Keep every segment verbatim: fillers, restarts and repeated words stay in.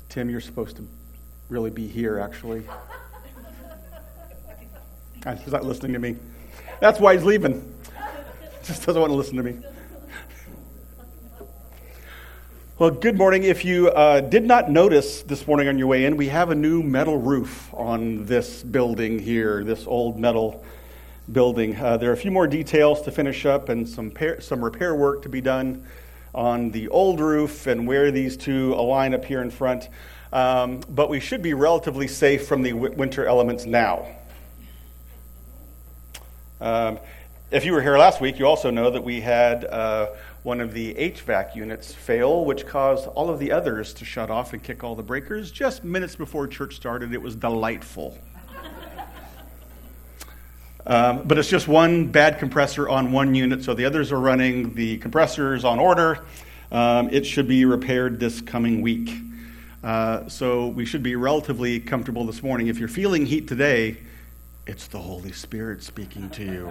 Tim, you're supposed to really be here, actually. He's not listening to me. That's why he's leaving. Just doesn't want to listen to me. Well, good morning. If you uh, did not notice this morning on your way in, we have a new metal roof on this building here, this old metal building. Uh, there are a few more details to finish up and some par- some repair work to be done on the old roof and where these two align up here in front. Um, but we should be relatively safe from the w- winter elements now. Um, if you were here last week, you also know that we had uh, one of the H V A C units fail, which caused all of the others to shut off and kick all the breakers. Just minutes before church started, it was delightful. um, but it's just one bad compressor on one unit, so the others are running. The compressor is on order. Um, it should be repaired this coming week. Uh, so we should be relatively comfortable this morning. If you're feeling heat today, it's the Holy Spirit speaking to you.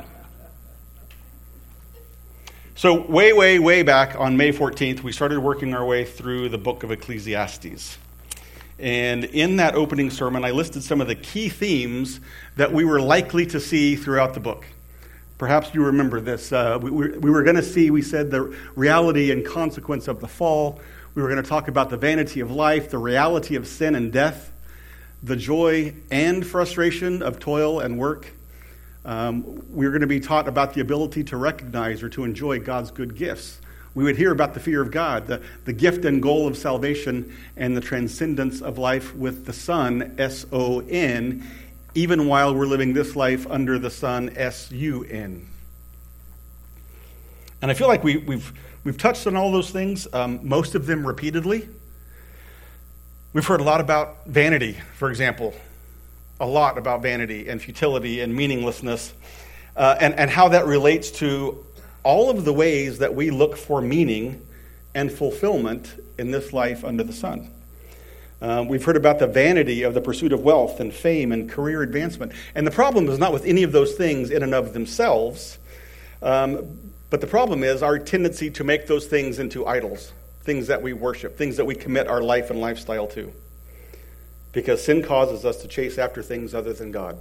So way, way, way back on May fourteenth, we started working our way through the book of Ecclesiastes. And in that opening sermon, I listed some of the key themes that we were likely to see throughout the book. Perhaps you remember this. Uh, we, we, we were going to see, we said, the reality and consequence of the fall. We were going to talk about the vanity of life, the reality of sin and death, the joy and frustration of toil and work. Um, we were going to be taught about the ability to recognize or to enjoy God's good gifts. We would hear about the fear of God, the, the gift and goal of salvation, and the transcendence of life with the Son, S O N, even while we're living this life under the sun, S U N. And I feel like we, we've we've touched on all those things, um, most of them repeatedly. We've heard a lot about vanity, for example, a lot about vanity and futility and meaninglessness, uh, and, and how that relates to all of the ways that we look for meaning and fulfillment in this life under the sun. Um, we've heard about the vanity of the pursuit of wealth and fame and career advancement. And the problem is not with any of those things in and of themselves, um, but the problem is our tendency to make those things into idols, things that we worship, things that we commit our life and lifestyle to. Because sin causes us to chase after things other than God.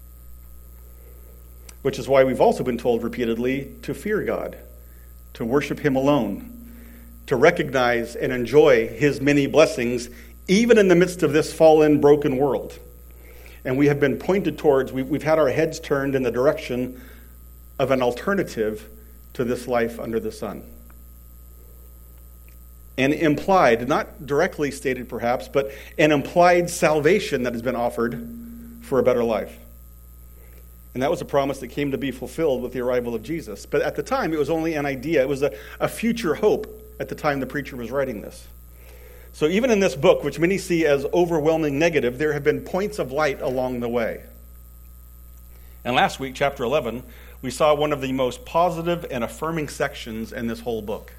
Which is why we've also been told repeatedly to fear God, to worship Him alone, to recognize and enjoy His many blessings, even in the midst of this fallen, broken world. And we have been pointed towards, we've had our heads turned in the direction of an alternative to this life under the sun. And implied, not directly stated perhaps, but an implied salvation that has been offered for a better life. And that was a promise that came to be fulfilled with the arrival of Jesus. But at the time, it was only an idea. It was a, a future hope at the time the preacher was writing this. So even in this book, which many see as overwhelming negative, there have been points of light along the way. And last week, chapter eleven, we saw one of the most positive and affirming sections in this whole book.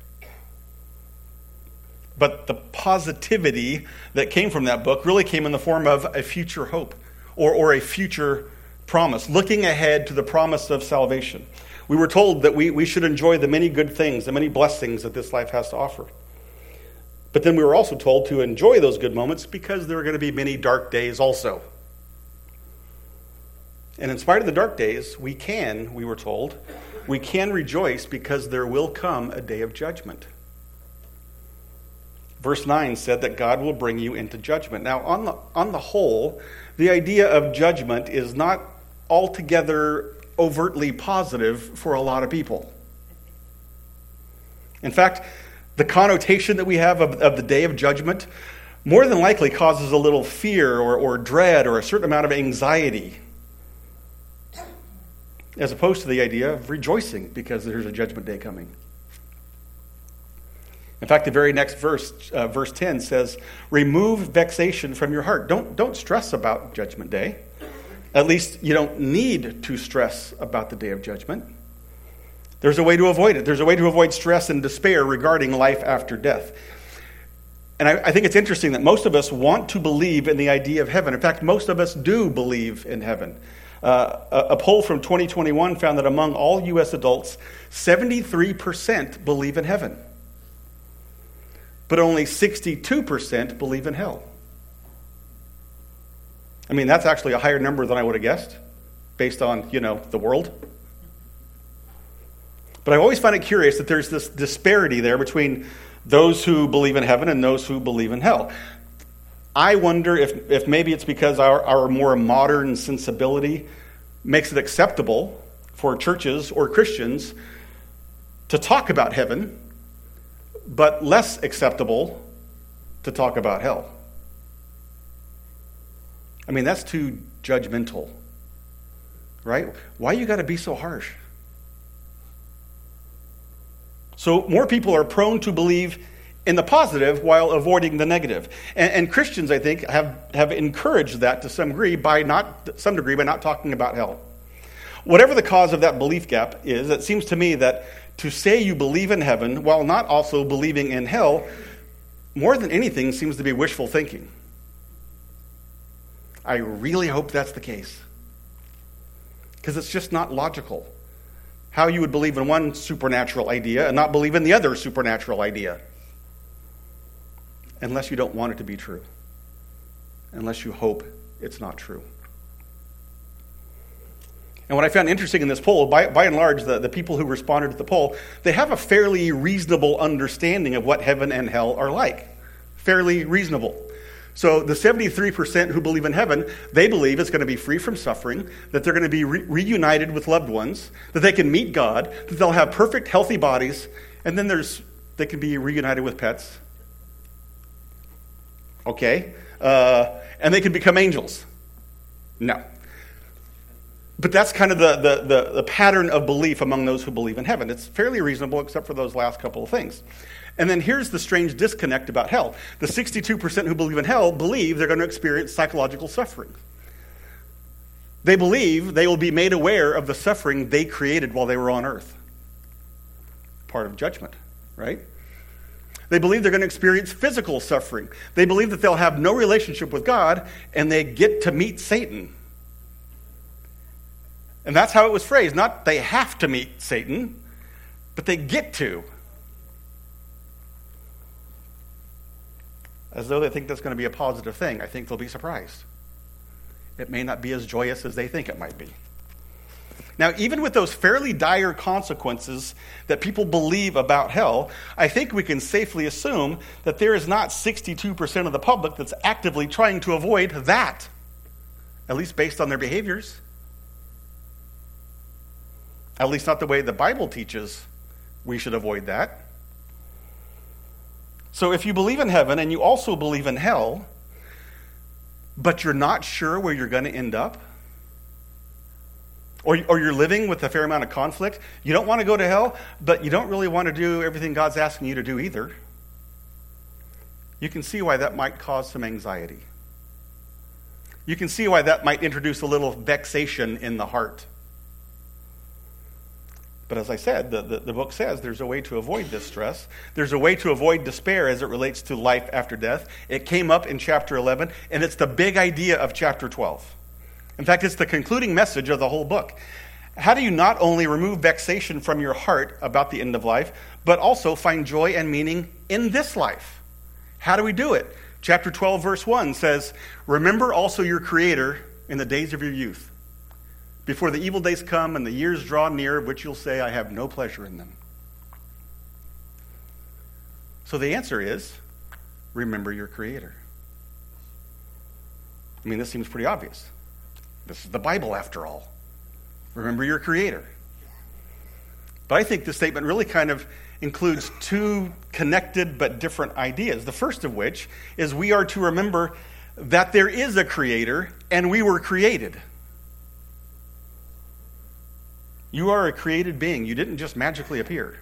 But the positivity that came from that book really came in the form of a future hope or, or a future promise, looking ahead to the promise of salvation. We were told that we, we should enjoy the many good things, the many blessings that this life has to offer. But then we were also told to enjoy those good moments because there are going to be many dark days also. And in spite of the dark days, we can, we were told, we can rejoice because there will come a day of judgment. Verse nine said that God will bring you into judgment. Now, on the, on the whole, the idea of judgment is not altogether overtly positive for a lot of people. In fact, the connotation that we have of, of the day of judgment more than likely causes a little fear or, or dread or a certain amount of anxiety, as opposed to the idea of rejoicing because there's a judgment day coming. In fact, the very next verse, uh, verse ten says, remove vexation from your heart. Don't, don't stress about Judgment Day. At least you don't need to stress about the day of judgment. There's a way to avoid it. There's a way to avoid stress and despair regarding life after death. And I, I think it's interesting that most of us want to believe in the idea of heaven. In fact, most of us do believe in heaven. Uh, a, a poll from twenty twenty-one found that among all U S adults, seventy-three percent believe in heaven. But only sixty-two percent believe in hell. I mean, that's actually a higher number than I would have guessed, based on, you know, the world. But I always find it curious that there's this disparity there between those who believe in heaven and those who believe in hell. I wonder if, if maybe it's because our, our more modern sensibility makes it acceptable for churches or Christians to talk about heaven, but less acceptable to talk about hell. I mean, that's too judgmental, right? Why you got to be so harsh? So more people are prone to believe in the positive while avoiding the negative. And, and Christians, I think, have, have encouraged that to some degree by not some degree by not talking about hell. Whatever the cause of that belief gap is, it seems to me that to say you believe in heaven while not also believing in hell, more than anything, seems to be wishful thinking. I really hope that's the case, because it's just not logical. How you would believe in one supernatural idea and not believe in the other supernatural idea. Unless you don't want it to be true. Unless you hope it's not true. And what I found interesting in this poll, by, by and large, the, the people who responded to the poll, they have a fairly reasonable understanding of what heaven and hell are like. Fairly reasonable. So the seventy-three percent who believe in heaven, they believe it's going to be free from suffering, that they're going to be re- reunited with loved ones, that they can meet God, that they'll have perfect, healthy bodies, and then there's they can be reunited with pets. Okay. Uh, and they can become angels. No. But that's kind of the, the, the, the pattern of belief among those who believe in heaven. It's fairly reasonable except for those last couple of things. And then here's the strange disconnect about hell. The sixty-two percent who believe in hell believe they're going to experience psychological suffering. They believe they will be made aware of the suffering they created while they were on earth. Part of judgment, right? They believe they're going to experience physical suffering. They believe that they'll have no relationship with God and they get to meet Satan. And that's how it was phrased. Not they have to meet Satan, but they get to. As though they think that's going to be a positive thing. I think they'll be surprised. It may not be as joyous as they think it might be. Now, even with those fairly dire consequences that people believe about hell, I think we can safely assume that there is not sixty-two percent of the public that's actively trying to avoid that, at least based on their behaviors. At least not the way the Bible teaches we should avoid that. So if you believe in heaven and you also believe in hell, but you're not sure where you're going to end up, or, or you're living with a fair amount of conflict, you don't want to go to hell, but you don't really want to do everything God's asking you to do either, you can see why that might cause some anxiety. You can see why that might introduce a little vexation in the heart. But as I said, the, the, the book says there's a way to avoid this stress. There's a way to avoid despair as it relates to life after death. It came up in chapter eleven, and it's the big idea of chapter twelve. In fact, it's the concluding message of the whole book. How do you not only remove vexation from your heart about the end of life, but also find joy and meaning in this life? How do we do it? Chapter twelve, verse one says, "Remember also your Creator in the days of your youth, before the evil days come and the years draw near, of which you'll say, I have no pleasure in them." So the answer is, remember your Creator. I mean, this seems pretty obvious. This is the Bible, after all. Remember your Creator. But I think this statement really kind of includes two connected but different ideas. The first of which is we are to remember that there is a Creator and we were created. You are a created being. You didn't just magically appear.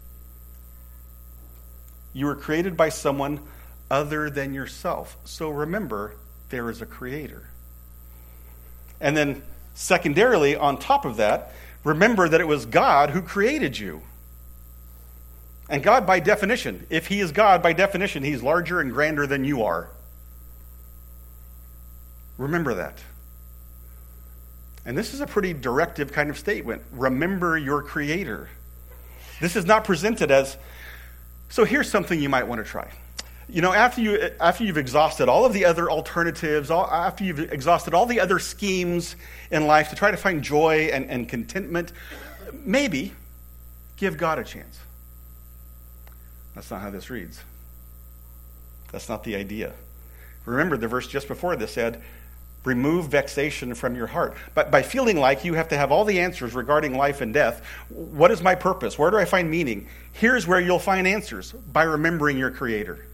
You were created by someone other than yourself. So remember, there is a Creator. And then secondarily, on top of that, remember that it was God who created you. And God, by definition, if He is God, by definition, He's larger and grander than you are. Remember that. And this is a pretty directive kind of statement. Remember your Creator. This is not presented as, so here's something you might want to try. You know, after, you, after you've exhausted all of the other alternatives, all, after you've exhausted all the other schemes in life to try to find joy and, and contentment, maybe give God a chance. That's not how this reads. That's not the idea. Remember, the verse just before this said, remove vexation from your heart. But by feeling like you have to have all the answers regarding life and death, what is my purpose? Where do I find meaning? Here's where you'll find answers, by remembering your Creator.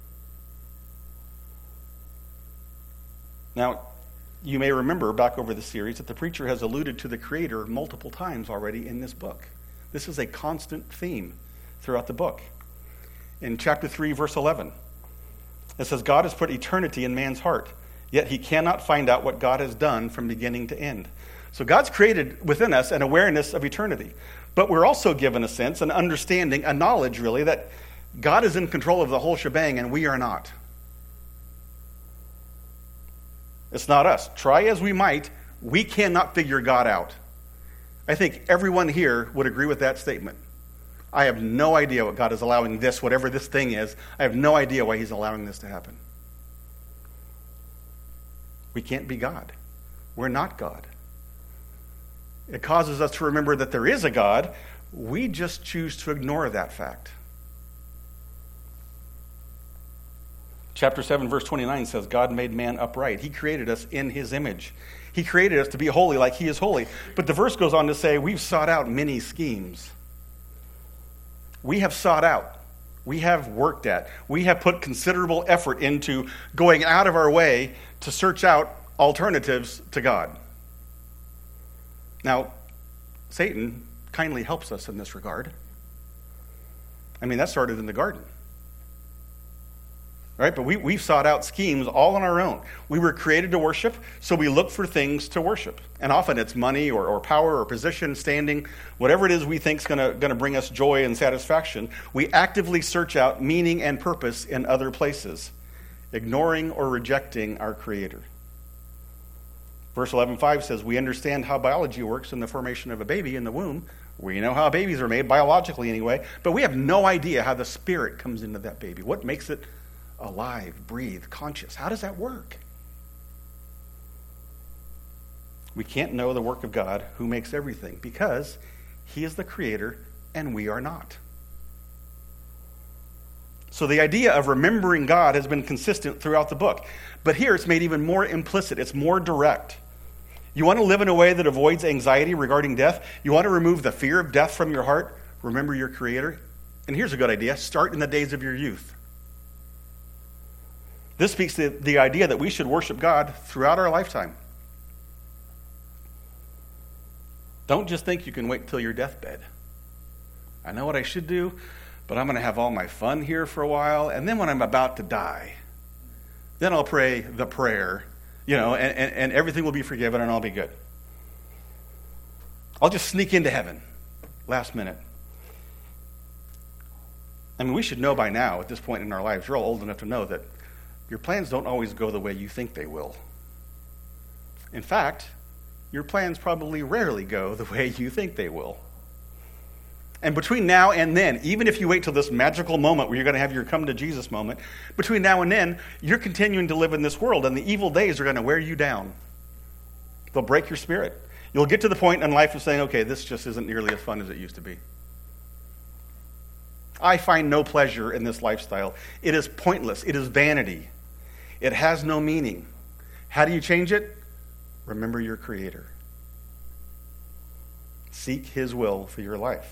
Now, you may remember back over the series that the preacher has alluded to the Creator multiple times already in this book. This is a constant theme throughout the book. In chapter three, verse eleven, it says, God has put eternity in man's heart, yet he cannot find out what God has done from beginning to end. So God's created within us an awareness of eternity, but we're also given a sense, an understanding, a knowledge really, that God is in control of the whole shebang and we are not. It's not us. Try as we might, we cannot figure God out. I think everyone here would agree with that statement. I have no idea what God is allowing this, whatever this thing is. I have no idea why he's allowing this to happen. We can't be God. We're not God. It causes us to remember that there is a God. We just choose to ignore that fact. Chapter seven, verse twenty-nine says, God made man upright. He created us in his image. He created us to be holy like he is holy. But the verse goes on to say, we've sought out many schemes. We have sought out. We have worked at. We have put considerable effort into going out of our way to search out alternatives to God. Now, Satan kindly helps us in this regard. I mean, that started in the garden. Right? But we, we've sought out schemes all on our own. We were created to worship, so we look for things to worship. And often it's money or, or power or position, standing, whatever it is we think is going to bring us joy and satisfaction. We actively search out meaning and purpose in other places, ignoring or rejecting our Creator. Verse eleven five says, we understand how biology works in the formation of a baby in the womb. We know how babies are made, biologically anyway, but we have no idea how the Spirit comes into that baby. What makes it alive, breathe, conscious? How does that work? We can't know the work of God who makes everything because he is the creator and we are not. So the idea of remembering God has been consistent throughout the book. But here it's made even more implicit. It's more direct. You want to live in a way that avoids anxiety regarding death? You want to remove the fear of death from your heart? Remember your Creator? And here's a good idea. Start in the days of your youth. This speaks to the idea that we should worship God throughout our lifetime. Don't just think you can wait till your deathbed. I know what I should do, but I'm going to have all my fun here for a while, and then when I'm about to die, then I'll pray the prayer, you know, and, and, and everything will be forgiven and I'll be good. I'll just sneak into heaven last minute. I mean, we should know by now, at this point in our lives, you're all old enough to know that your plans don't always go the way you think they will. In fact, your plans probably rarely go the way you think they will. And between now and then, even if you wait till this magical moment where you're going to have your come to Jesus moment, between now and then, you're continuing to live in this world, and the evil days are going to wear you down. They'll break your spirit. You'll get to the point in life of saying, okay, this just isn't nearly as fun as it used to be. I find no pleasure in this lifestyle. It is pointless. It is vanity. It has no meaning. How do you change it? Remember your Creator. Seek his will for your life.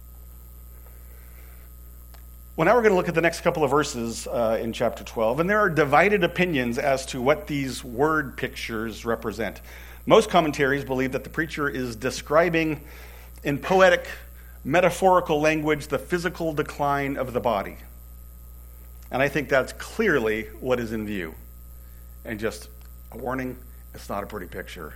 Well, now we're going to look at the next couple of verses uh, in chapter twelve, and there are divided opinions as to what these word pictures represent. Most commentaries believe that the preacher is describing in poetic, metaphorical language the physical decline of the body. And I think that's clearly what is in view. And just a warning, it's not a pretty picture.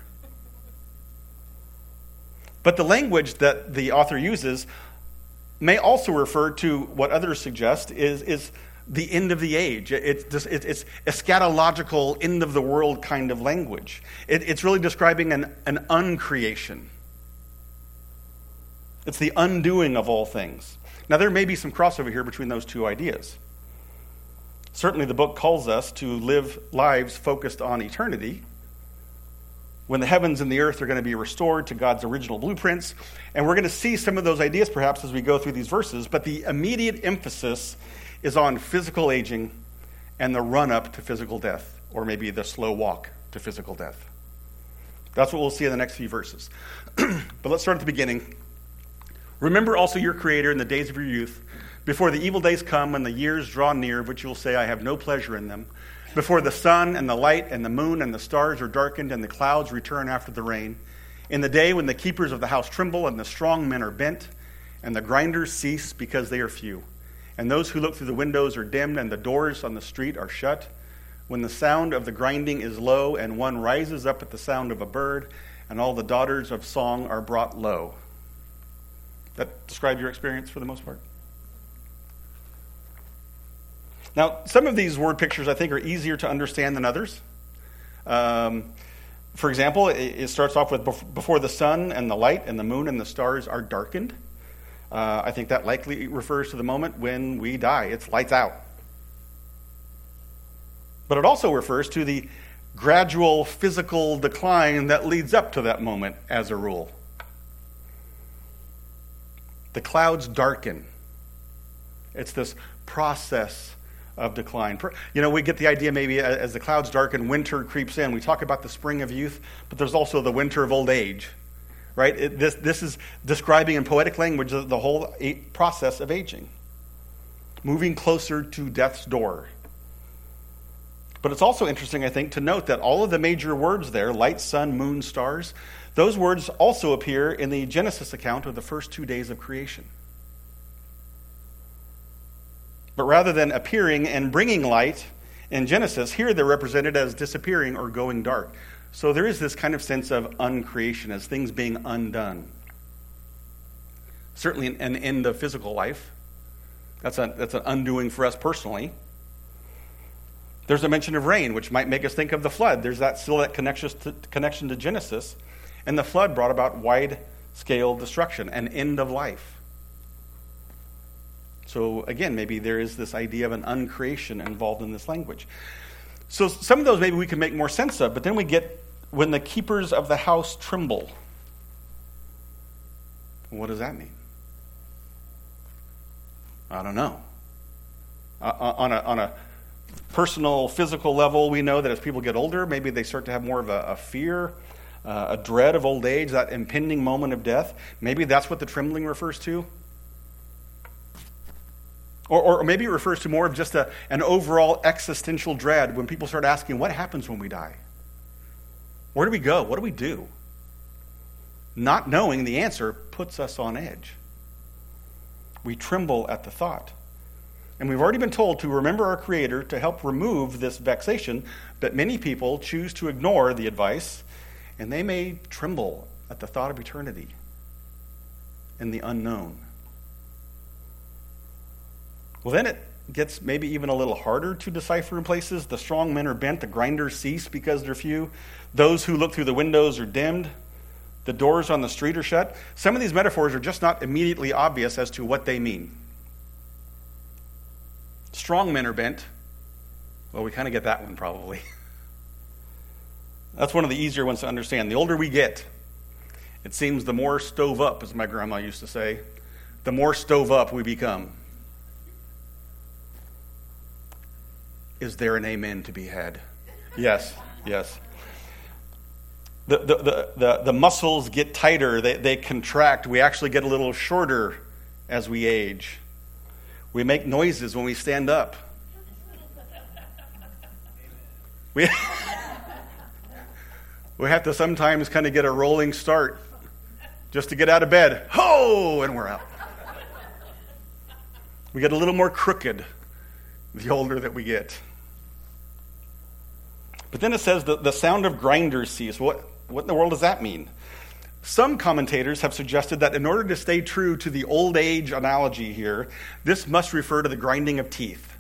But the language that the author uses may also refer to what others suggest is, is the end of the age. It's, just, it's eschatological, end of the world kind of language. It, it's really describing an, an uncreation. It's the undoing of all things. Now, there may be some crossover here between those two ideas. Certainly the book calls us to live lives focused on eternity, when the heavens and the earth are going to be restored to God's original blueprints. And we're going to see some of those ideas perhaps as we go through these verses, but the immediate emphasis is on physical aging and the run-up to physical death, or maybe the slow walk to physical death. That's what we'll see in the next few verses. But let's start at the beginning. Remember also your Creator in the days of your youth, before the evil days come and the years draw near, of which you will say, I have no pleasure in them, before the sun and the light and the moon and the stars are darkened and the clouds return after the rain, in the day when the keepers of the house tremble and the strong men are bent, and the grinders cease because they are few, and those who look through the windows are dimmed and the doors on the street are shut, when the sound of the grinding is low and one rises up at the sound of a bird, and all the daughters of song are brought low. That describe your experience for the most part? Now, some of these word pictures I think are easier to understand than others. Um, for example, it, it starts off with before the sun and the light and the moon and the stars are darkened. Uh, I think that likely refers to the moment when we die. It's lights out. But it also refers to the gradual physical decline that leads up to that moment as a rule. The clouds darken. It's this process of decline. You know, we get the idea maybe as the clouds darken, winter creeps in. We talk about the spring of youth, but there's also the winter of old age, right? It, this, this is describing in poetic language the whole process of aging, moving closer to death's door. But it's also interesting, I think, to note that all of the major words there, light, sun, moon, stars, those words also appear in the Genesis account of the first two days of creation. But rather than appearing and bringing light in Genesis, here they're represented as disappearing or going dark. So there is this kind of sense of uncreation, as things being undone. Certainly an end of physical life. That's, a, that's an undoing for us personally. There's a mention of rain, which might make us think of the flood. There's that still that connection to, connection to Genesis. And the flood brought about wide-scale destruction, an end of life. So again, maybe there is this idea of an uncreation involved in this language. So some of those maybe we can make more sense of, but then we get when the keepers of the house tremble. What does that mean? I don't know. Uh, on a on a personal, physical level, we know that as people get older, maybe they start to have more of a, a fear, uh, a dread of old age, that impending moment of death. Maybe that's what the trembling refers to. Or, or maybe it refers to more of just a, an overall existential dread when people start asking, what happens when we die? Where do we go? What do we do? Not knowing the answer puts us on edge. We tremble at the thought. And we've already been told to remember our Creator to help remove this vexation, but many people choose to ignore the advice, and they may tremble at the thought of eternity and the unknown. Well, then it gets maybe even a little harder to decipher in places. The strong men are bent, the grinders cease because they're few. Those who look through the windows are dimmed. The doors on the street are shut. Some of these metaphors are just not immediately obvious as to what they mean. Strong men are bent. Well, we kind of get that one probably. That's one of the easier ones to understand. The older we get, it seems the more stove up, as my grandma used to say, the more stove up we become. Is there an amen to be had? Yes, yes. The, the, the, the, the muscles get tighter, they, they contract. We actually get a little shorter as we age. We make noises when we stand up. We, we have to sometimes kind of get a rolling start just to get out of bed. Ho! And we're out. We get a little more crooked the older that we get. But then it says that the sound of grinders cease. What, what in the world does that mean? Some commentators have suggested that in order to stay true to the old age analogy here, this must refer to the grinding of teeth.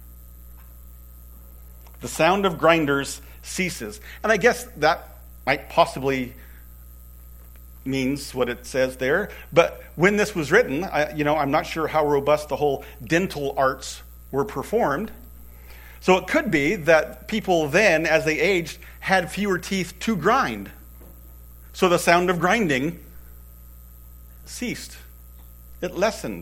The sound of grinders ceases. And I guess that might possibly means what it says there. But when this was written, I, you know, I'm not sure how robust the whole dental arts were performed. So it could be that people then, as they aged, had fewer teeth to grind. So the sound of grinding ceased. It lessened.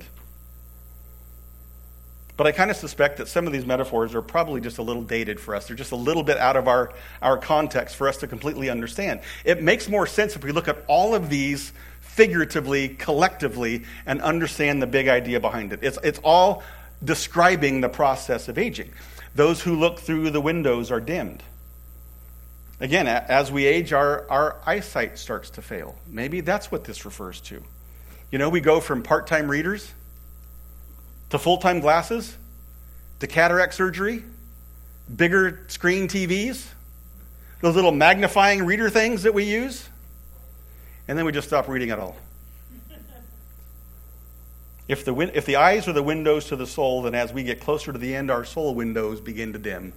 But I kind of suspect that some of these metaphors are probably just a little dated for us. They're just a little bit out of our, our context for us to completely understand. It makes more sense if we look at all of these figuratively, collectively, and understand the big idea behind it. It's, it's all describing the process of aging. Those who look through the windows are dimmed. Again, as we age, our, our eyesight starts to fail. Maybe that's what this refers to. You know, we go from part-time readers to full-time glasses, to cataract surgery, bigger screen T Vs, those little magnifying reader things that we use, and then we just stop reading at all. If the win- if the eyes are the windows to the soul, then as we get closer to the end, our soul windows begin to dim.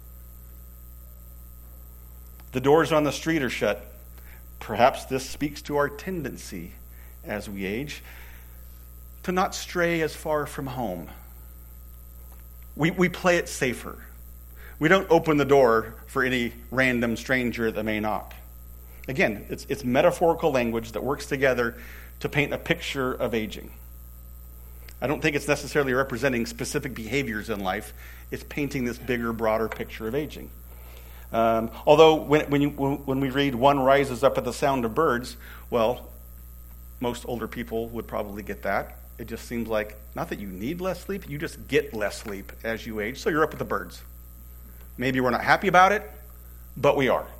The doors on the street are shut. Perhaps this speaks to our tendency as we age to not stray as far from home. We, we play it safer. We don't open the door for any random stranger that may knock. Again, it's, it's metaphorical language that works together to paint a picture of aging. I don't think it's necessarily representing specific behaviors in life. It's painting this bigger, broader picture of aging. Um, although when, when, you, when we read one rises up at the sound of birds, well, most older people would probably get that. It just seems like, not that you need less sleep, you just get less sleep as you age, so you're up with the birds. Maybe we're not happy about it, but we are.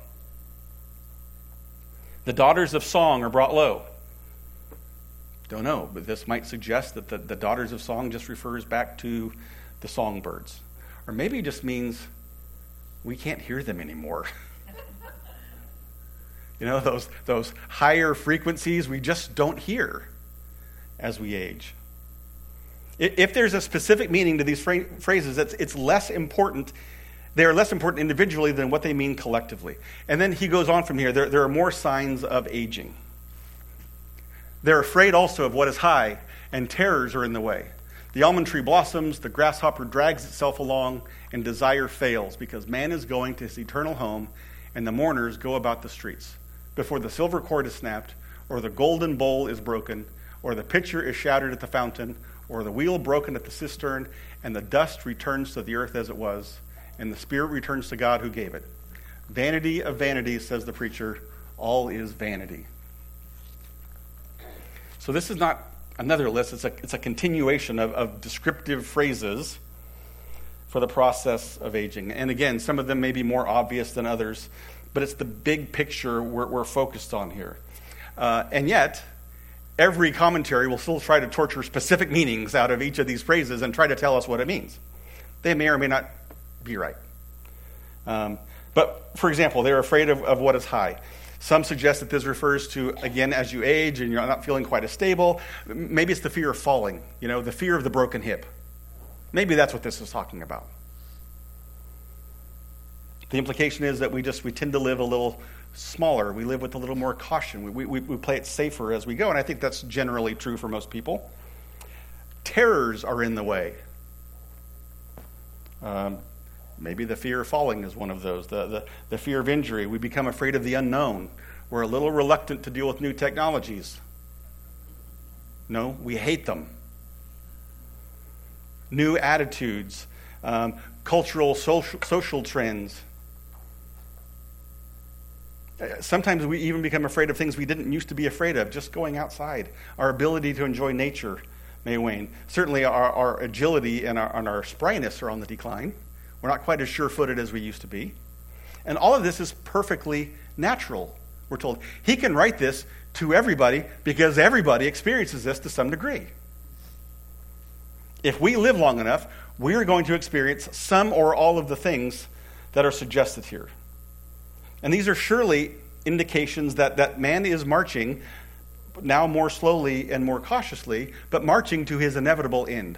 The daughters of song are brought low. Don't know, but this might suggest that the, the daughters of song just refers back to the songbirds. Or maybe it just means we can't hear them anymore. You know, those, those higher frequencies we just don't hear as we age. If there's a specific meaning to these phrases, it's, it's less important. They are less important individually than what they mean collectively. And then he goes on from here. There, there are more signs of aging. They're afraid also of what is high, and terrors are in the way. The almond tree blossoms, the grasshopper drags itself along, and desire fails, because man is going to his eternal home, and the mourners go about the streets. Before the silver cord is snapped, or the golden bowl is broken, or the pitcher is shattered at the fountain, or the wheel broken at the cistern, and the dust returns to the earth as it was, and the spirit returns to God who gave it. Vanity of vanities, says the preacher, all is vanity. So this is not another list, it's a, it's a continuation of, of descriptive phrases for the process of aging. And again, some of them may be more obvious than others, but it's the big picture we're, we're focused on here. Uh, and yet, every commentary will still try to torture specific meanings out of each of these phrases and try to tell us what it means. They may or may not be right. Um, but, for example, they're afraid of, of what is high. Some suggest that this refers to, again, as you age and you're not feeling quite as stable. Maybe it's the fear of falling, you know, the fear of the broken hip. Maybe that's what this is talking about. The implication is that we just we tend to live a little smaller. We live with a little more caution. We, we, we play it safer as we go, and I think that's generally true for most people. Terrors are in the way. Um, maybe the fear of falling is one of those. The, the, the fear of injury. We become afraid of the unknown. We're a little reluctant to deal with new technologies. No, we hate them. New attitudes, um, cultural, social, social trends. Sometimes we even become afraid of things we didn't used to be afraid of, just going outside. Our ability to enjoy nature may wane. Certainly our, our agility and our, and our spryness are on the decline. We're not quite as sure-footed as we used to be. And all of this is perfectly natural, we're told. He can write this to everybody because everybody experiences this to some degree. If we live long enough, we're going to experience some or all of the things that are suggested here. And these are surely indications that, that man is marching, now more slowly and more cautiously, but marching to his inevitable end.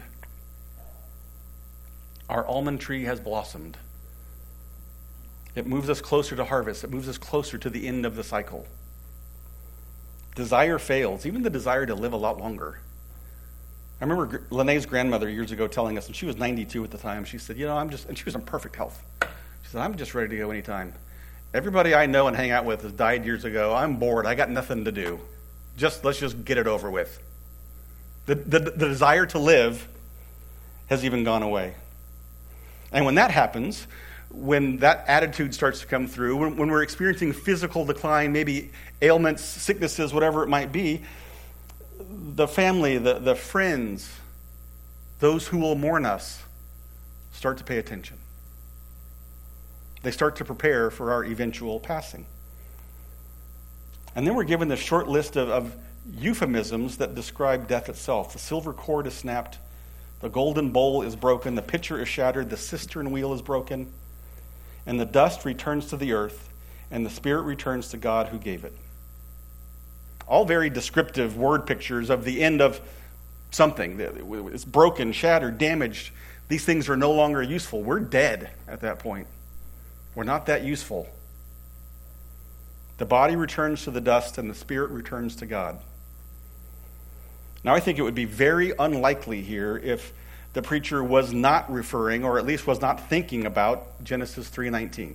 Our almond tree has blossomed. It moves us closer to harvest. It moves us closer to the end of the cycle. Desire fails, even the desire to live a lot longer. I remember Lene's grandmother years ago telling us, and she was ninety-two at the time, she said, you know, I'm just, and she was in perfect health. She said, I'm just ready to go anytime. Everybody I know and hang out with has died years ago. I'm bored. I got nothing to do. Just let's just get it over with. The, the, the desire to live has even gone away. And when that happens, when that attitude starts to come through, when, when we're experiencing physical decline, maybe ailments, sicknesses, whatever it might be, the family, the, the friends, those who will mourn us, start to pay attention. They start to prepare for our eventual passing. And then we're given this short list of, of euphemisms that describe death itself. The silver cord is snapped, the golden bowl is broken, the pitcher is shattered, the cistern wheel is broken, and the dust returns to the earth, and the spirit returns to God who gave it. All very descriptive word pictures of the end of something. It's broken, shattered, damaged. These things are no longer useful. We're dead at that point. We're not that useful. The body returns to the dust and the spirit returns to God. Now, I think it would be very unlikely here if the preacher was not referring, or at least was not thinking about, Genesis three nineteen.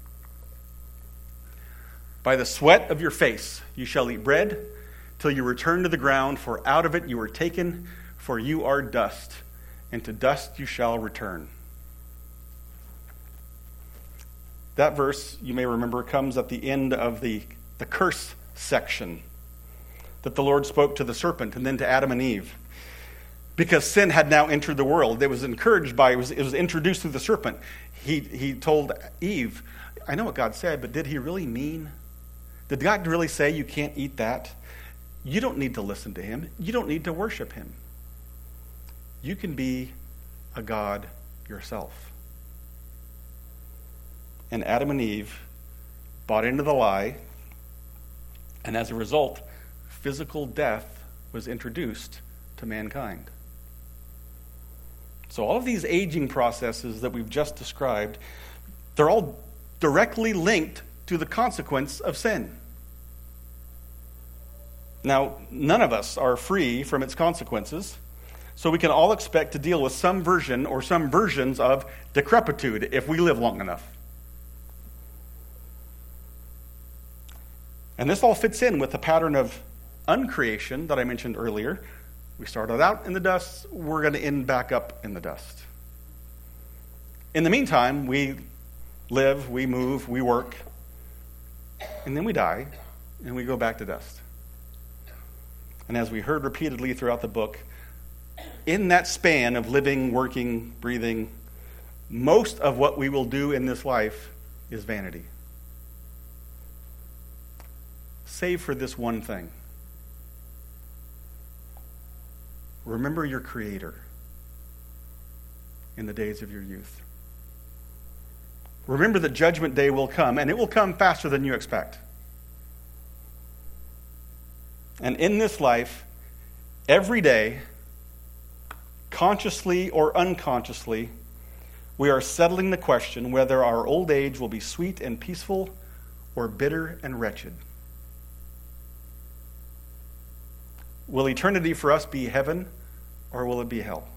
By the sweat of your face you shall eat bread till you return to the ground, for out of it you were taken, for you are dust, and to dust you shall return. That verse, you may remember, comes at the end of the, the curse section that the Lord spoke to the serpent and then to Adam and Eve. Because sin had now entered the world. It was encouraged by, it was, it was introduced through the serpent. He, he told Eve, I know what God said, but did he really mean? Did God really say you can't eat that? You don't need to listen to him. You don't need to worship him. You can be a God yourself. And Adam and Eve bought into the lie, and as a result, physical death was introduced to mankind. So all of these aging processes that we've just described, they're all directly linked to the consequence of sin. Now, none of us are free from its consequences, so we can all expect to deal with some version or some versions of decrepitude if we live long enough. And this all fits in with the pattern of uncreation that I mentioned earlier. We started out in the dust, we're going to end back up in the dust. In the meantime, we live, we move, we work, and then we die, and we go back to dust. And as we heard repeatedly throughout the book, in that span of living, working, breathing, most of what we will do in this life is vanity. Save for this one thing. Remember your Creator in the days of your youth. Remember that Judgment Day will come, and it will come faster than you expect. And in this life, every day, consciously or unconsciously, we are settling the question whether our old age will be sweet and peaceful or bitter and wretched. Will eternity for us be heaven, or will it be hell?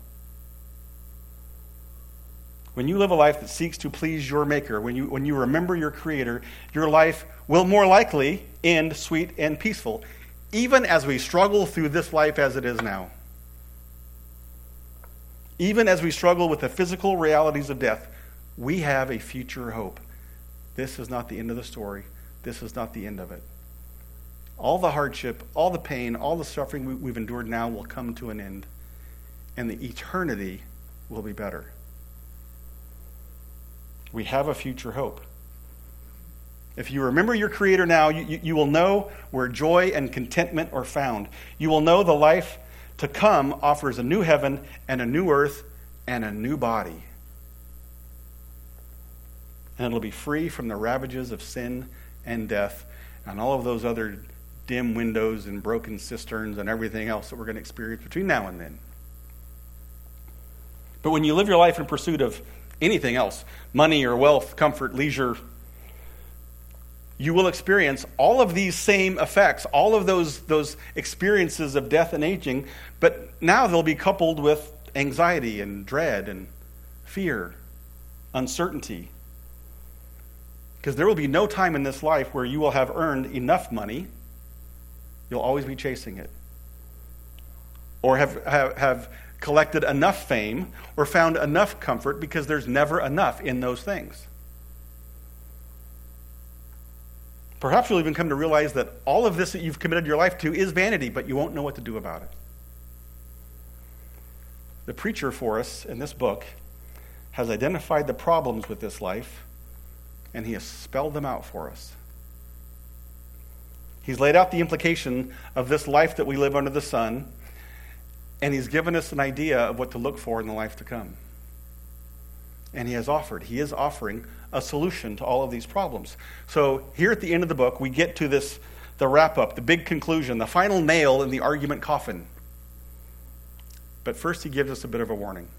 When you live a life that seeks to please your Maker, when you, when you remember your Creator, your life will more likely end sweet and peaceful, even as we struggle through this life as it is now. Even as we struggle with the physical realities of death, we have a future hope. This is not the end of the story. This is not the end of it. All the hardship, all the pain, all the suffering we've endured now will come to an end, and the eternity will be better. We have a future hope. If you remember your Creator now, you, you will know where joy and contentment are found. You will know the life to come offers a new heaven and a new earth and a new body. And it'll be free from the ravages of sin and death and all of those other dim windows and broken cisterns and everything else that we're going to experience between now and then. But when you live your life in pursuit of anything else, money or wealth, comfort, leisure, you will experience all of these same effects, all of those, those experiences of death and aging, but now they'll be coupled with anxiety and dread and fear, uncertainty. Because there will be no time in this life where you will have earned enough money. You'll always be chasing it. Or have, have, have collected enough fame or found enough comfort, because there's never enough in those things. Perhaps you'll even come to realize that all of this that you've committed your life to is vanity, but you won't know what to do about it. The preacher for us in this book has identified the problems with this life, and he has spelled them out for us. He's laid out the implication of this life that we live under the sun, and he's given us an idea of what to look for in the life to come. And he has offered, he is offering a solution to all of these problems. So here at the end of the book, we get to this, the wrap-up, the big conclusion, the final nail in the argument coffin. But first he gives us a bit of a warning.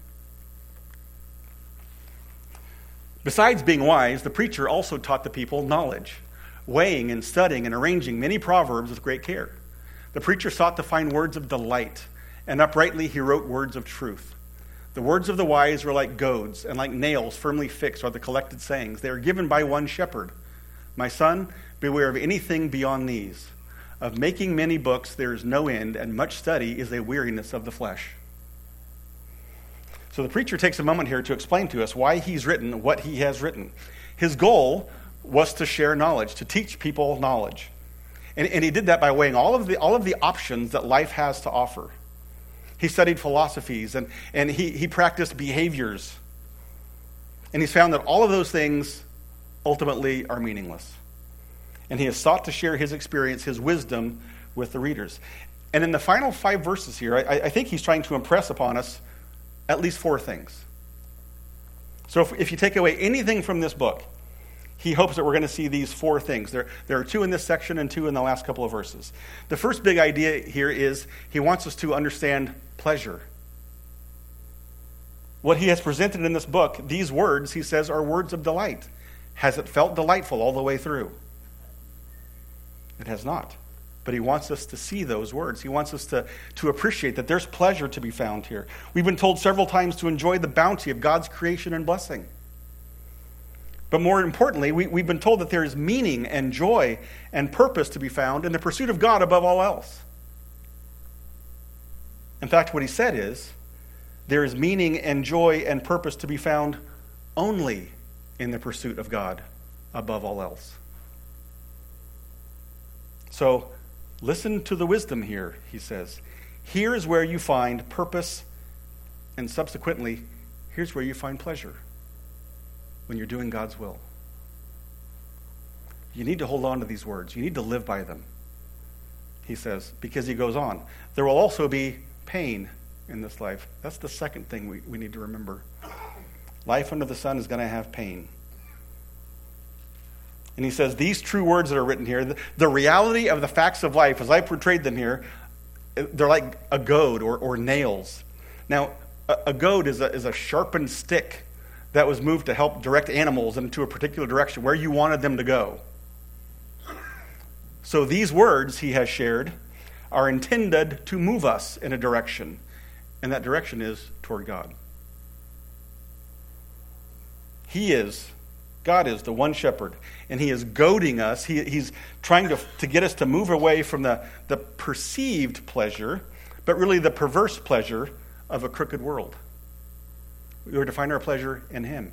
Besides being wise, the preacher also taught the people knowledge, weighing and studying and arranging many proverbs with great care. The preacher sought to find words of delight, and uprightly he wrote words of truth. The words of the wise are like goads, and like nails firmly fixed are the collected sayings. They are given by one shepherd. My son, beware of anything beyond these. Of making many books there is no end, and much study is a weariness of the flesh. So the preacher takes a moment here to explain to us why he's written what he has written. His goal was to share knowledge, to teach people knowledge. And, and he did that by weighing all of the all of the options that life has to offer. He studied philosophies, and, and he, he practiced behaviors. And he's found that all of those things ultimately are meaningless. And he has sought to share his experience, his wisdom, with the readers. And in the final five verses here, I, I think he's trying to impress upon us at least four things. So if, if you take away anything from this book, he hopes that we're going to see these four things. There, there are two in this section and two in the last couple of verses. The first big idea here is he wants us to understand pleasure. What he has presented in this book, these words, he says, are words of delight. Has it felt delightful all the way through? It has not. But he wants us to see those words. He wants us to, to appreciate that there's pleasure to be found here. We've been told several times to enjoy the bounty of God's creation and blessing. But more importantly, we, we've been told that there is meaning and joy and purpose to be found in the pursuit of God above all else. In fact, what he said is, there is meaning and joy and purpose to be found only in the pursuit of God above all else. So, listen to the wisdom here, he says. Here is where you find purpose, and subsequently, here's where you find pleasure. When you're doing God's will. You need to hold on to these words. You need to live by them, he says, because he goes on. There will also be pain in this life. That's the second thing we, we need to remember. Life under the sun is going to have pain. And he says, these true words that are written here, the, the reality of the facts of life, as I portrayed them here, they're like a goad or, or nails. Now, a, a goad is a, is a sharpened stick that was moved to help direct animals into a particular direction where you wanted them to go. So these words he has shared are intended to move us in a direction, and that direction is toward God. He is, God is the one shepherd, and he is goading us. He, he's trying to, to get us to move away from the, the perceived pleasure, but really the perverse pleasure of a crooked world. We are to find our pleasure in him.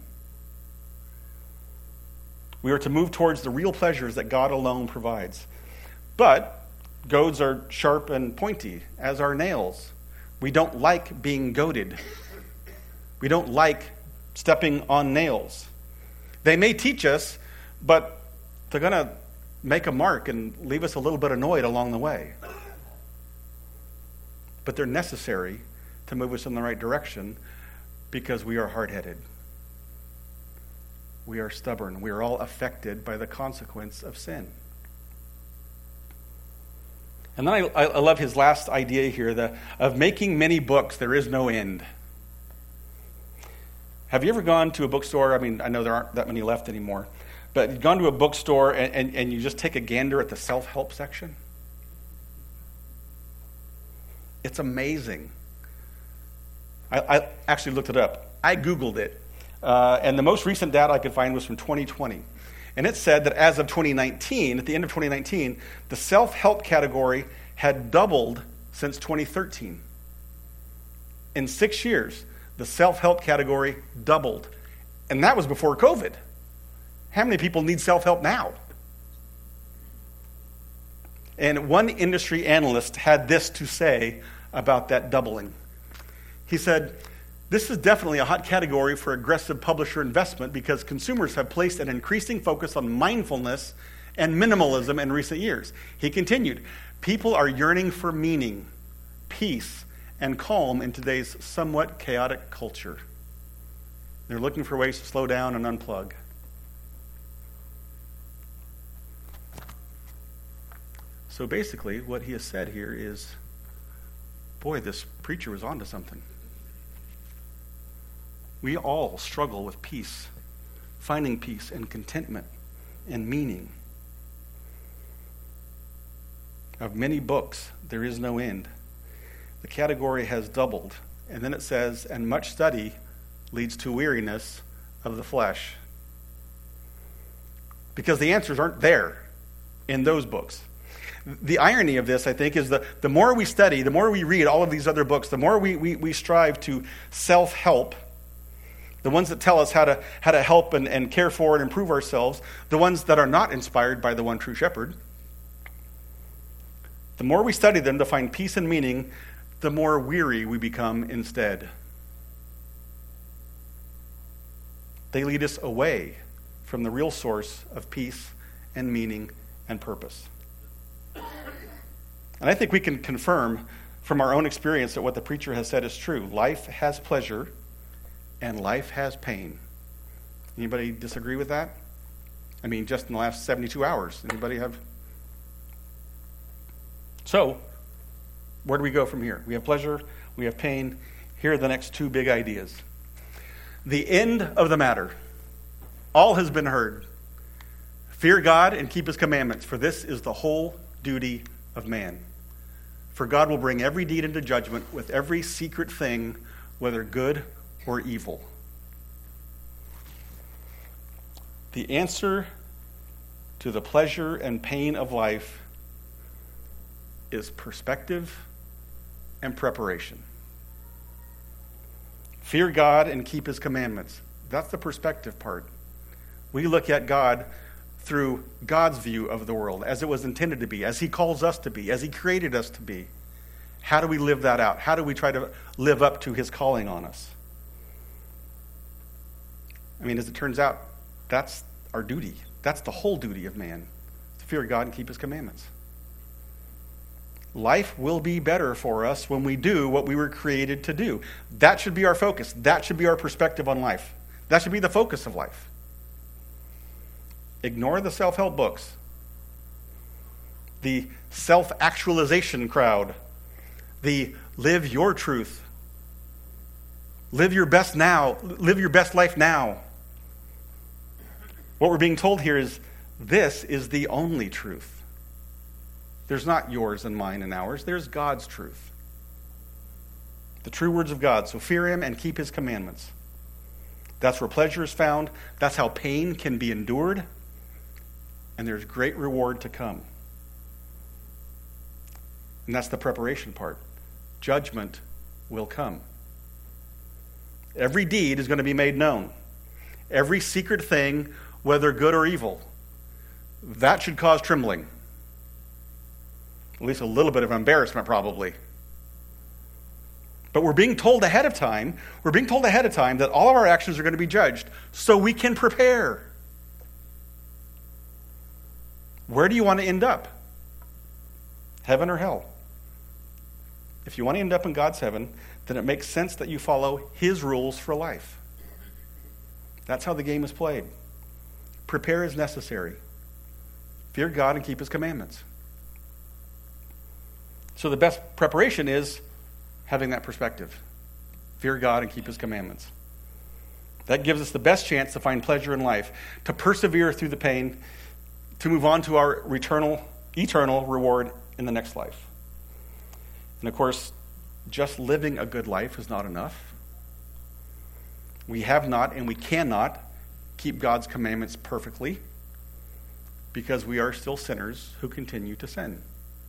We are to move towards the real pleasures that God alone provides. But goads are sharp and pointy, as are nails. We don't like being goaded. We don't like stepping on nails. They may teach us, but they're going to make a mark and leave us a little bit annoyed along the way. But they're necessary to move us in the right direction, because we are hard-headed. We are stubborn. We are all affected by the consequence of sin. And then I, I love his last idea here, the, of making many books, there is no end. Have you ever gone to a bookstore? I mean, I know there aren't that many left anymore. but you've gone to a bookstore and, and, and you just take a gander at the self-help section? It's amazing. I, I actually looked it up. I Googled it. Uh, and the most recent data I could find was from twenty twenty. And it said that as of twenty nineteen, at the end of twenty nineteen, the self-help category had doubled since twenty thirteen. In six years, the self-help category doubled. And that was before COVID. How many people need self-help now? And one industry analyst had this to say about that doubling. He said, "This is definitely a hot category for aggressive publisher investment because consumers have placed an increasing focus on mindfulness and minimalism in recent years." He continued, "People are yearning for meaning, peace, and calm in today's somewhat chaotic culture. They're looking for ways to slow down and unplug." So basically, what he has said here is, boy, this preacher was onto something. We all struggle with peace, finding peace and contentment and meaning. Of many books, there is no end. The category has doubled. And then it says, and much study leads to weariness of the flesh. Because the answers aren't there in those books. The irony of this, I think, is that the more we study, the more we read all of these other books, the more we, we, we strive to self-help, the ones that tell us how to how to help and, and care for and improve ourselves, the ones that are not inspired by the one true shepherd, the more we study them to find peace and meaning, the more weary we become instead. They lead us away from the real source of peace and meaning and purpose. And I think we can confirm from our own experience that what the preacher has said is true. Life has pleasure and life has pain. Anybody disagree with that? I mean, just in the last seventy-two hours. Anybody have? So, where do we go from here? We have pleasure, we have pain. Here are the next two big ideas. The end of the matter. All has been heard. Fear God and keep his commandments, for this is the whole duty of man. For God will bring every deed into judgment with every secret thing, whether good or evil. The answer to the pleasure and pain of life is perspective and preparation. Fear God and keep his commandments. That's the perspective part. We look at God through God's view of the world, as it was intended to be, as he calls us to be, as he created us to be. How do we live that out? How do we try to live up to his calling on us? I mean, as it turns out, that's our duty. That's the whole duty of man, to fear God and keep his commandments. Life will be better for us when we do what we were created to do. That should be our focus. That should be our perspective on life. That should be the focus of life. Ignore the self-help books, the self-actualization crowd, the live your truth, live your best now, live your best life now. What we're being told here is this is the only truth. There's not yours and mine and ours. There's God's truth. The true words of God. So fear him and keep his commandments. That's where pleasure is found. That's how pain can be endured. And there's great reward to come. And that's the preparation part. Judgment will come. Every deed is going to be made known. Every secret thing, whether good or evil, that should cause trembling. At least a little bit of embarrassment, probably. But we're being told ahead of time, we're being told ahead of time that all of our actions are going to be judged so we can prepare. Where do you want to end up? Heaven or hell? If you want to end up in God's heaven, then it makes sense that you follow his rules for life. That's how the game is played. Prepare as necessary. Fear God and keep his commandments. So the best preparation is having that perspective. Fear God and keep his commandments. That gives us the best chance to find pleasure in life, to persevere through the pain, to move on to our eternal, eternal reward in the next life. And of course, just living a good life is not enough. We have not and we cannot keep God's commandments perfectly because we are still sinners who continue to sin.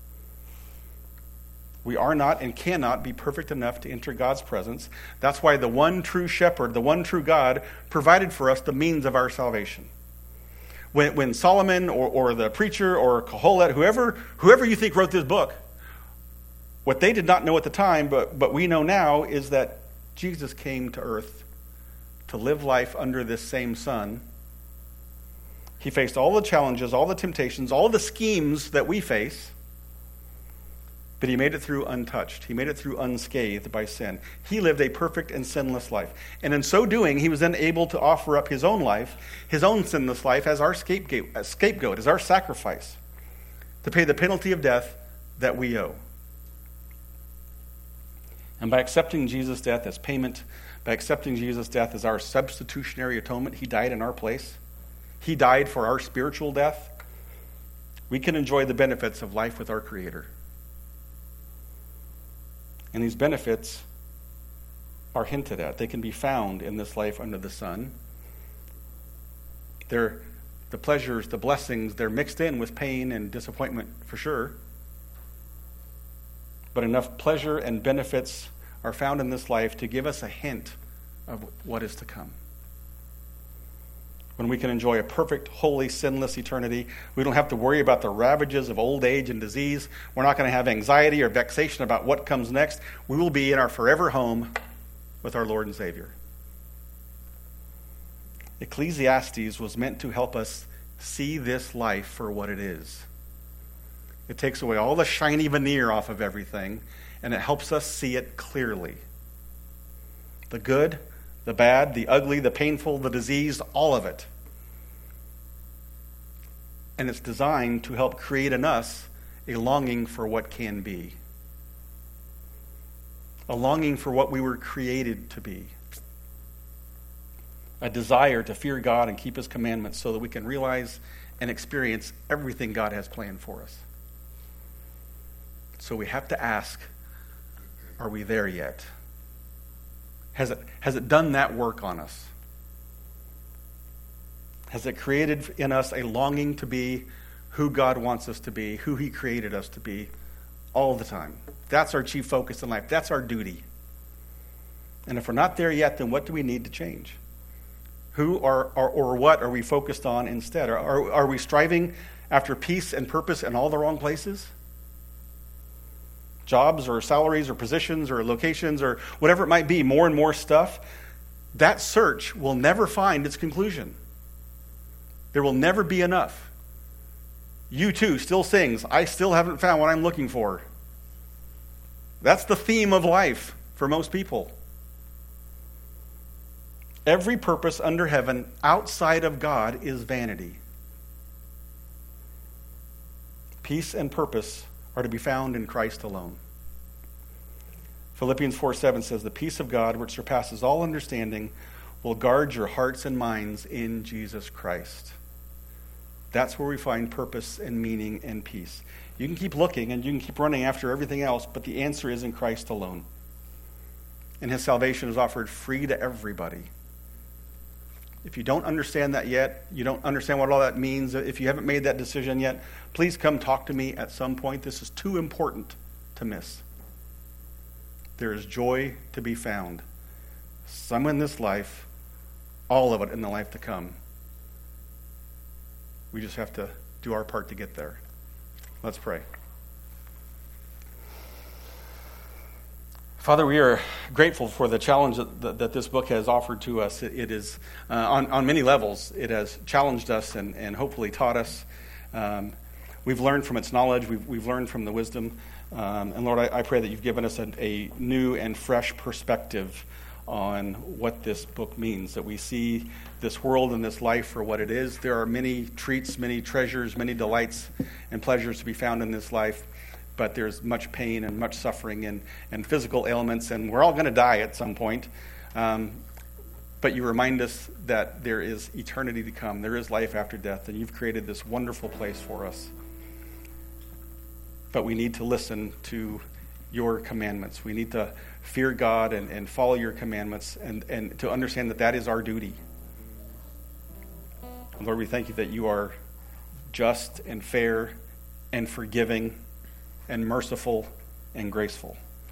We are not and cannot be perfect enough to enter God's presence. That's why the one true shepherd, the one true God, provided for us the means of our salvation. When, when Solomon or, or the preacher or Kohelet, whoever, whoever you think wrote this book, what they did not know at the time, but, but we know now, is that Jesus came to earth to live life under this same sun. He faced all the challenges, all the temptations, all the schemes that we face, but he made it through untouched. He made it through unscathed by sin. He lived a perfect and sinless life. And in so doing, he was then able to offer up his own life, his own sinless life, as our scapegoat, as scapegoat, as our sacrifice, to pay the penalty of death that we owe. And by accepting Jesus' death as payment, by accepting Jesus' death as our substitutionary atonement, he died in our place. He died for our spiritual death. We can enjoy the benefits of life with our Creator. And these benefits are hinted at. They can be found in this life under the sun. They're the pleasures, the blessings, they're mixed in with pain and disappointment for sure. But enough pleasure and benefits are found in this life to give us a hint of what is to come. When we can enjoy a perfect, holy, sinless eternity, we don't have to worry about the ravages of old age and disease. We're not going to have anxiety or vexation about what comes next. We will be in our forever home with our Lord and Savior. Ecclesiastes was meant to help us see this life for what it is. It takes away all the shiny veneer off of everything, and it helps us see it clearly. The good, the bad, the ugly, the painful, the diseased, all of it. And it's designed to help create in us a longing for what can be. A longing for what we were created to be. A desire to fear God and keep his commandments so that we can realize and experience everything God has planned for us. So we have to ask, are we there yet? Has it, has it done that work on us? Has it created in us a longing to be who God wants us to be, who he created us to be all the time? That's our chief focus in life. That's our duty. And if we're not there yet, then what do we need to change? Who are, or, or what are we focused on instead? Are, are, are we striving after peace and purpose in all the wrong places? Jobs or salaries or positions or locations or whatever it might be, more and more stuff, that search will never find its conclusion. There will never be enough. U two still sings, I still haven't found what I'm looking for. That's the theme of life for most people. Every purpose under heaven outside of God is vanity. Peace and purpose are to be found in Christ alone. Philippians four seven says, the peace of God, which surpasses all understanding, will guard your hearts and minds in Jesus Christ. That's where we find purpose and meaning and peace. You can keep looking and you can keep running after everything else, but the answer is in Christ alone. And his salvation is offered free to everybody. If you don't understand that yet, you don't understand what all that means, if you haven't made that decision yet, please come talk to me at some point. This is too important to miss. There is joy to be found. Some in this life, all of it in the life to come. We just have to do our part to get there. Let's pray. Father, we are grateful for the challenge that, that this book has offered to us. It, it is, uh, on, on many levels, it has challenged us and, and hopefully taught us. Um, we've learned from its knowledge. We've, we've learned from the wisdom. Um, and Lord, I, I pray that you've given us a, a new and fresh perspective on what this book means, that we see this world and this life for what it is. There are many treats, many treasures, many delights and pleasures to be found in this life. But there's much pain and much suffering and, and physical ailments, and we're all going to die at some point. Um, but you remind us that there is eternity to come. There is life after death, and you've created this wonderful place for us. But we need to listen to your commandments. We need to fear God and, and follow your commandments, and, and to understand that that is our duty. Lord, we thank you that you are just and fair and forgiving and merciful and graceful.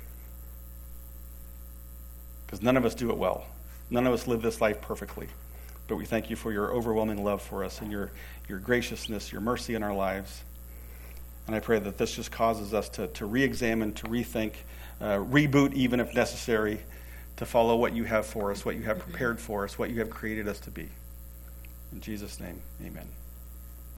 Because none of us do it well. None of us live this life perfectly. But we thank you for your overwhelming love for us and your, your graciousness, your mercy in our lives. And I pray that this just causes us to, to re-examine, to rethink, uh, reboot even if necessary, to follow what you have for us, what you have prepared for us, what you have created us to be. In Jesus' name, amen.